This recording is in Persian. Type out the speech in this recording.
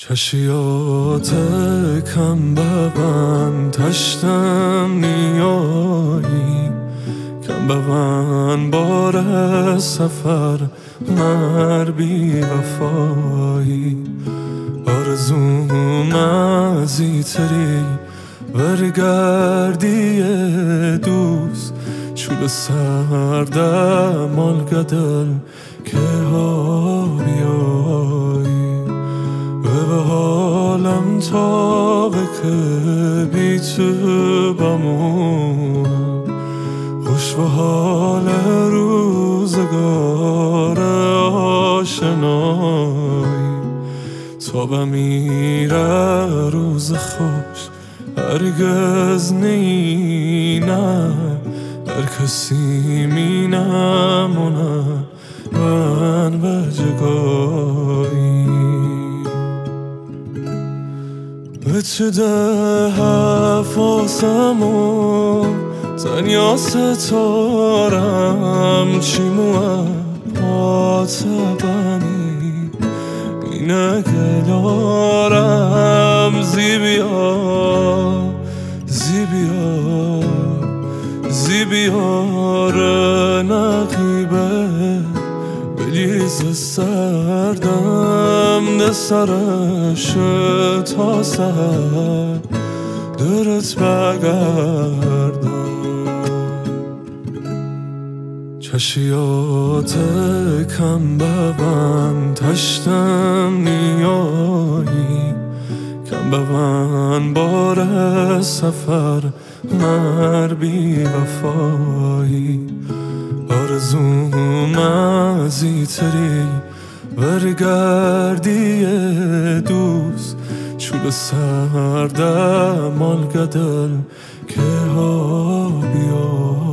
چشیات کم ببن تشتم نیایی کم ببن بار سفر مر بی وفایی آرزوم ازی تری برگردی دوست چول سردم آلگدل که ها بیایی به حالم تا که بی تو بمونم خوش به حال روزگار آشنایی تا بمیره روز خوش هرگز نینه هر کسی می نمونه من به جگایی به چه ده حفاظمون تنیا ستارم چیموه پات بنی اینه گلارم زیبیار نقیبه بلیز سردم ده سرش تا سر درت بگردم چشیات کم ببن تشتم نیایی کم ببن بار سفر مر بی وفایی آرزوم ازی تری برگردی دوست چول سردم آلگدل که ها بیایی